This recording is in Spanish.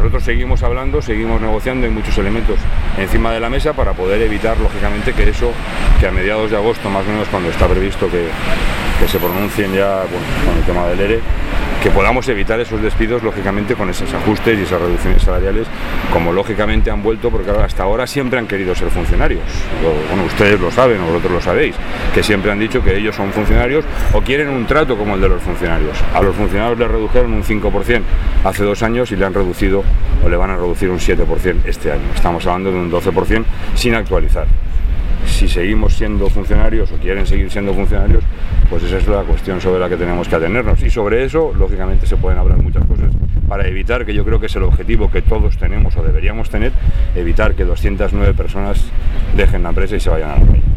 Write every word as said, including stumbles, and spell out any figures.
nosotros seguimos hablando, seguimos negociando, hay muchos elementos encima de la mesa para poder evitar, lógicamente, que eso, que a mediados de agosto, más o menos cuando está previsto que, que se pronuncien ya bueno, con el tema del E R E, que podamos evitar esos despidos, lógicamente, con esos ajustes y esas reducciones salariales, como lógicamente han vuelto, porque hasta ahora siempre han querido ser funcionarios. Bueno, ustedes lo saben, o vosotros lo sabéis, que siempre han dicho que ellos son funcionarios o quieren un trato como el de los funcionarios. A los funcionarios les redujeron un cinco por ciento hace dos años y le han reducido, o le van a reducir un siete por ciento este año. Estamos hablando de un doce por ciento sin actualizar. Si seguimos siendo funcionarios o quieren seguir siendo funcionarios, pues esa es la cuestión sobre la que tenemos que atenernos. Y sobre eso, lógicamente, se pueden hablar muchas cosas para evitar, que yo creo que es el objetivo que todos tenemos o deberíamos tener, evitar que doscientas nueve personas dejen la empresa y se vayan a la calle.